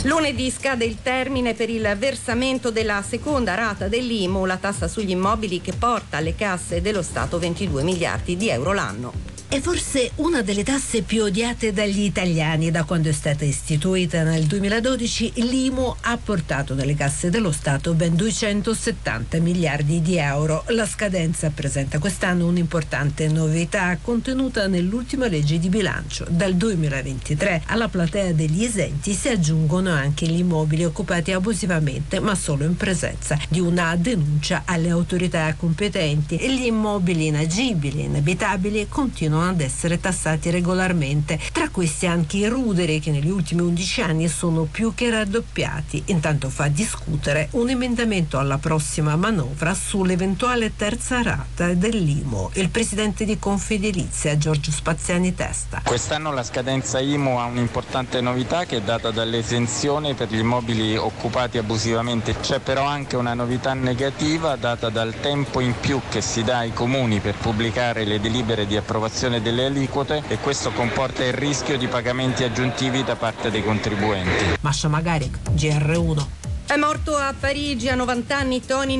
Lunedì scade il termine per il versamento della seconda rata dell'IMU, la tassa sugli immobili che porta alle casse dello Stato 22 miliardi di euro l'anno. È forse una delle tasse più odiate dagli italiani. Da quando è stata istituita nel 2012, l'IMU ha portato nelle casse dello Stato ben 270 miliardi di euro. La scadenza presenta quest'anno un'importante novità contenuta nell'ultima legge di bilancio. Dal 2023 alla platea degli esenti si aggiungono anche gli immobili occupati abusivamente, ma solo in presenza di una denuncia alle autorità competenti, e gli immobili inagibili e inabitabili continuano ad essere tassati regolarmente. Tra questi anche i ruderi, che negli ultimi 11 anni sono più che raddoppiati. Intanto fa discutere un emendamento alla prossima manovra sull'eventuale terza rata dell'IMU. Il presidente di Confedilizia, Giorgio Spaziani Testa. Quest'anno la scadenza IMU ha un'importante novità che è data dall'esenzione per gli immobili occupati abusivamente. C'è però anche una novità negativa data dal tempo in più che si dà ai comuni per pubblicare le delibere di approvazione delle aliquote, e questo comporta il rischio di pagamenti aggiuntivi da parte dei contribuenti. Masha Magarik, GR1. È morto a Parigi a 90 anni Tony